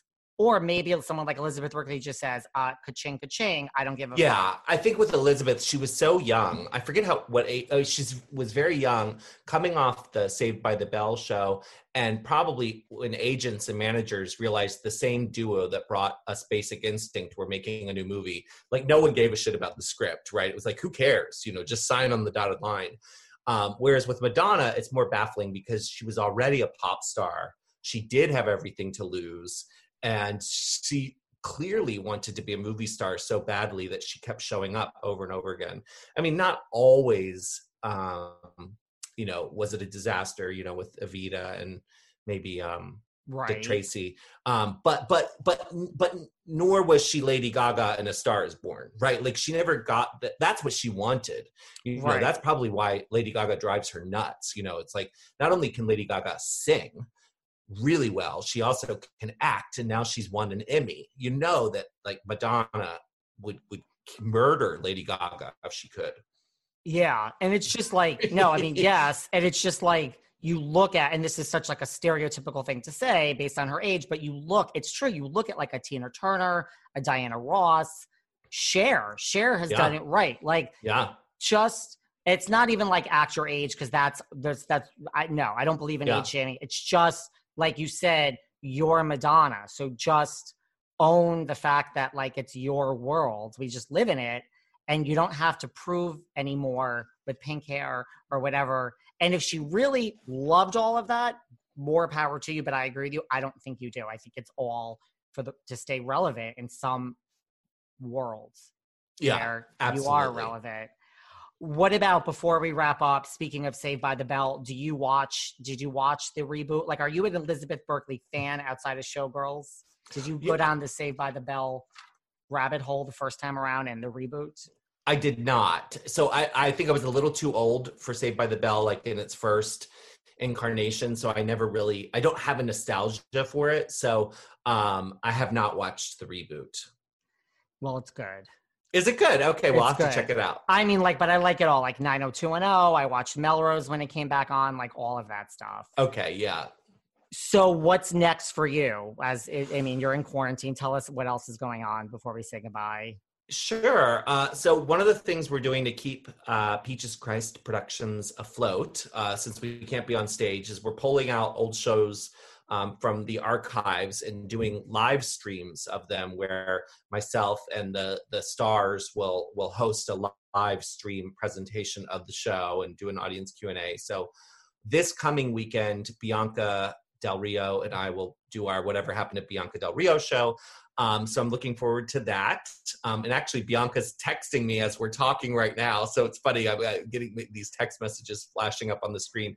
Or maybe someone like Elizabeth Berkley just says, ka-ching, ka-ching, I don't give a fuck. I think with Elizabeth, she was so young. I forget what age. Oh, she was very young, coming off the Saved by the Bell show, and probably when agents and managers realized the same duo that brought us Basic Instinct were making a new movie, like no one gave a shit about the script, right? It was like, who cares? Just sign on the dotted line. Whereas with Madonna, it's more baffling because she was already a pop star. She did have everything to lose. And she clearly wanted to be a movie star so badly that she kept showing up over and over again. I mean, not always, was it a disaster, with Evita and maybe Dick Tracy. But nor was she Lady Gaga in A Star Is Born, right? Like she never got that. That's what she wanted. That's probably why Lady Gaga drives her nuts. It's like, not only can Lady Gaga sing really well, she also can act, and now she's won an Emmy. That like Madonna would murder Lady Gaga if she could. Yeah, and it's just like, no, I mean, yes, and it's just like, you look at, and this is such like a stereotypical thing to say based on her age, but it's true, you look at like a Tina Turner, a Diana Ross, Cher has done it right. Like, it's not even like act your age, because I don't believe in age shaming. It's just, like you said, you're Madonna. So just own the fact that like it's your world. We just live in it, and you don't have to prove anymore with pink hair or whatever. And if she really loved all of that, more power to you. But I agree with you. I don't think you do. I think it's all to stay relevant in some worlds. Yeah, absolutely. You are relevant. What about, before we wrap up, speaking of Saved by the Bell, did you watch the reboot? Like, are you an Elizabeth Berkley fan outside of Showgirls? Did you go down the Saved by the Bell rabbit hole the first time around in the reboot? I did not. So I think I was a little too old for Saved by the Bell, like in its first incarnation. So I don't have a nostalgia for it. So I have not watched the reboot. Well, it's good. Is it good? Okay, well, I'll have to check it out. I mean, but I like it all. Like 90210. I watched Melrose when it came back on, like all of that stuff. Okay, yeah. So what's next for you? You're in quarantine. Tell us what else is going on before we say goodbye. Sure. So one of the things we're doing to keep Peaches Christ Productions afloat, since we can't be on stage, is we're pulling out old shows from the archives and doing live streams of them, where myself and the stars will host a live stream presentation of the show and do an audience Q&A. So this coming weekend, Bianca Del Rio and I will do our Whatever Happened to Bianca Del Rio show. So I'm looking forward to that. And actually, Bianca's texting me as we're talking right now. So it's funny, I'm getting these text messages flashing up on the screen.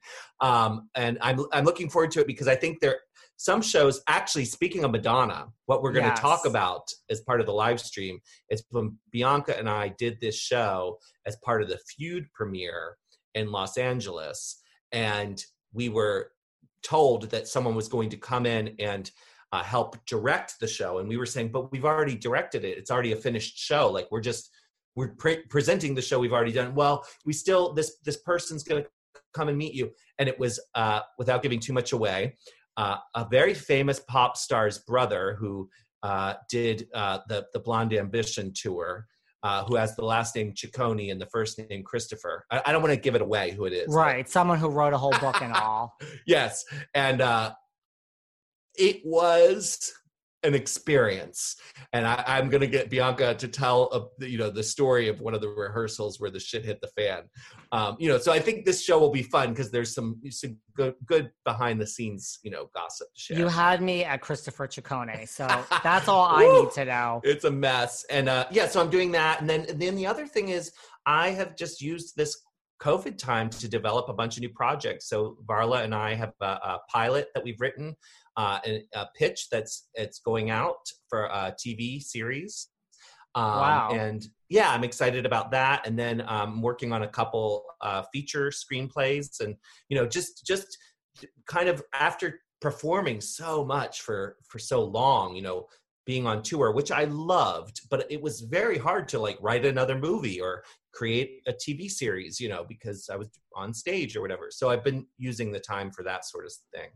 And I'm looking forward to it, because I think some shows, actually, speaking of Madonna, what we're going to talk about as part of the live stream is when Bianca and I did this show as part of the Feud premiere in Los Angeles. And we were told that someone was going to come in and help direct the show, and we were saying, but we've already directed it, it's already a finished show, like we're presenting the show we've already done. Well, we still, this person's going to come and meet you. And it was, without giving too much away, a very famous pop star's brother who did the Blonde Ambition tour, who has the last name Ciccone and the first name Christopher. I don't want to give it away who it is. Right. Someone who wrote a whole book and all. Yes. And it was an experience. And I'm going to get Bianca to tell, the story of one of the rehearsals where the shit hit the fan. So I think this show will be fun because there's some good behind the scenes, gossip to share. You had me at Christopher Ciccone. So that's all I need to know. It's a mess. And so I'm doing that. And then the other thing is I have just used this COVID time to develop a bunch of new projects. So Varla and I have a pilot that we've written, and a pitch it's going out for a TV series. Wow. And yeah, I'm excited about that. And then I'm working on a couple feature screenplays, and just kind of after performing so much for so long, being on tour, which I loved, but it was very hard to like write another movie or create a TV series, because I was on stage or whatever. So I've been using the time for that sort of thing.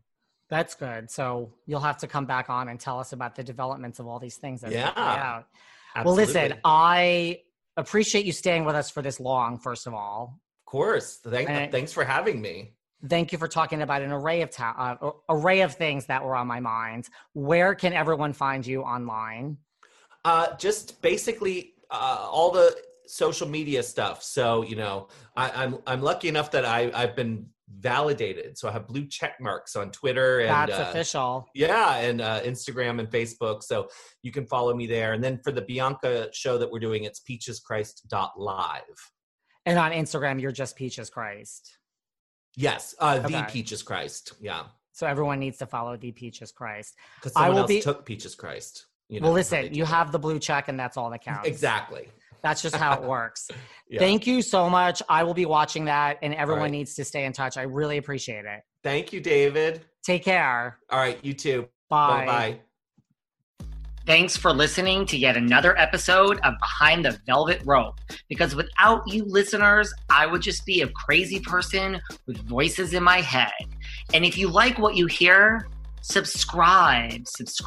That's good. So you'll have to come back on and tell us about the developments of all these things as they play Yeah, out. Well, absolutely. listen, I appreciate you staying with us for this long, first of all. Of course. And Thanks for having me. thank you for talking about an array of things that were on my mind. Where can everyone find you online? Just basically all the social media stuff. So, you know, I'm lucky enough that I've been validated. So I have blue check marks on Twitter and That's official. yeah, and Instagram and Facebook. So you can follow me there. And then for the Bianca show that we're doing, it's peacheschrist.live. And on Instagram, you're just Peaches Christ. Yes, the Peaches Christ. Yeah. So everyone needs to follow the Peaches Christ. Because someone else took Peaches Christ. You know, well, listen, you have the blue check and that's all that counts. Exactly. That's just how it works. Yeah. Thank you so much. I will be watching that, and everyone needs to stay in touch. I really appreciate it. Thank you, David. Take care. All right, you too. Bye. Bye-bye. Thanks for listening to yet another episode of Behind the Velvet Rope. Because without you listeners, I would just be a crazy person with voices in my head. And if you like what you hear, subscribe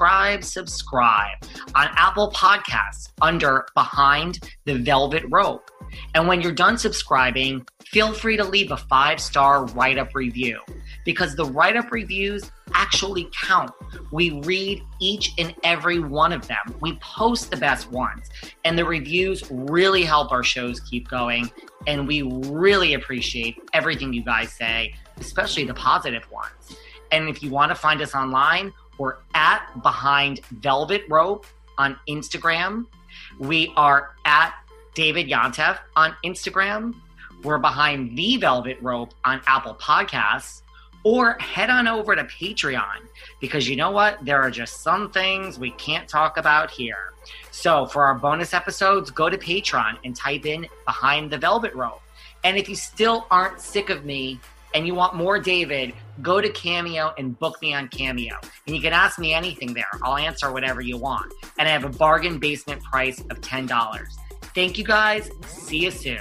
on Apple Podcasts under Behind the Velvet Rope. And when you're done subscribing, feel free to leave a 5-star write-up review, because the write-up reviews actually count. We read each and every one of them. We post the best ones, and the reviews really help our shows keep going. And we really appreciate everything you guys say, especially the positive ones. And if you want to find us online, we're at Behind Velvet Rope on Instagram. We are at David Yontef on Instagram. We're Behind the Velvet Rope on Apple Podcasts. Or head on over to Patreon, because you know what? There are just some things we can't talk about here. So for our bonus episodes, go to Patreon and type in Behind the Velvet Rope. And if you still aren't sick of me and you want more David, go to Cameo and book me on Cameo. And you can ask me anything there. I'll answer whatever you want. And I have a bargain basement price of $10. Thank you guys. See you soon.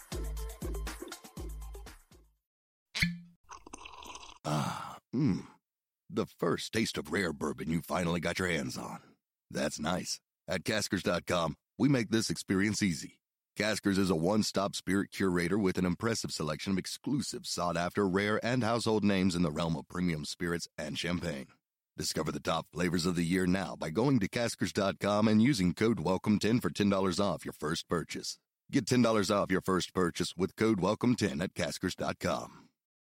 The first taste of rare bourbon you finally got your hands on. That's nice. At Caskers.com, we make this experience easy. Caskers is a one-stop spirit curator with an impressive selection of exclusive, sought-after, rare, and household names in the realm of premium spirits and champagne. Discover the top flavors of the year now by going to Caskers.com and using code WELCOME10 for $10 off your first purchase. Get $10 off your first purchase with code WELCOME10 at Caskers.com.